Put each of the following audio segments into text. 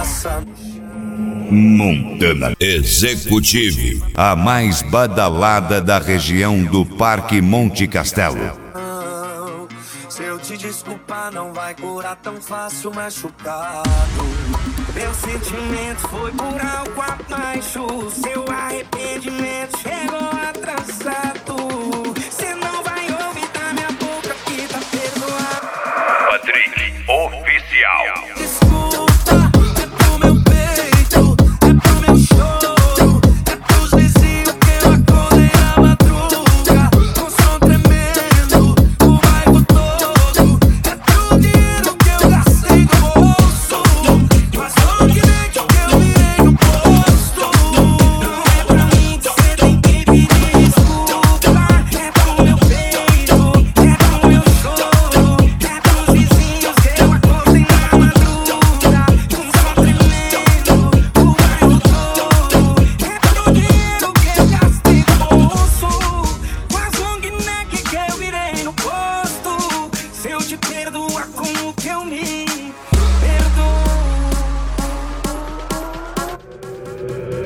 passa. Montana Executive, a mais badalada da região do Parque Monte Castelo. Se eu te desculpar, não vai curar tão fácil machucado. Meu sentimento foi por algo abaixo. Seu arrependimento chegou atrasado. Cê não vai ouvir da minha boca que tá perdoado. Patrick Oficial. Desculpa, é pro meu peito, é pro meu choro, é pros vizinhos que eu acordei na madruga. Com som tremendo, o bairro todo. É pro dinheiro que eu gastei no bolso. Mas só que nem que eu virei no posto. Não é pra mim que cê tem que pedir desculpa. É pro meu peito, é pro meu choro, é pros vizinhos que eu acordei na madruga. Com som tremendo, o bairro todo. É pro dinheiro que eu gastei no bolso. Com as long neck que eu virei no posto. Se eu te perdoar, como que eu me perdoo?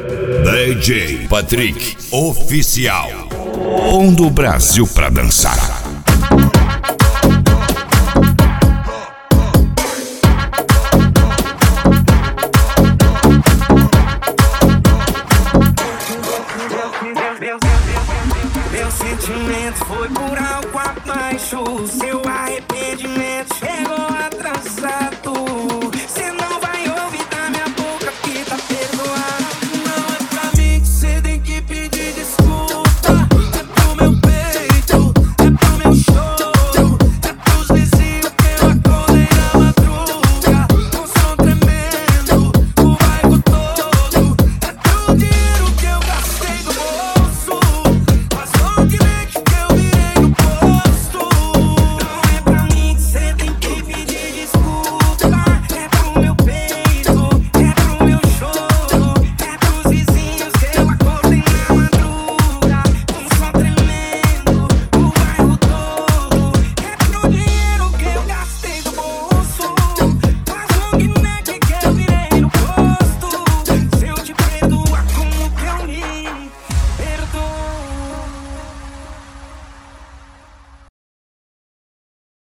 DJ Patrick Oficial. Pondo o Brasil pra dançar.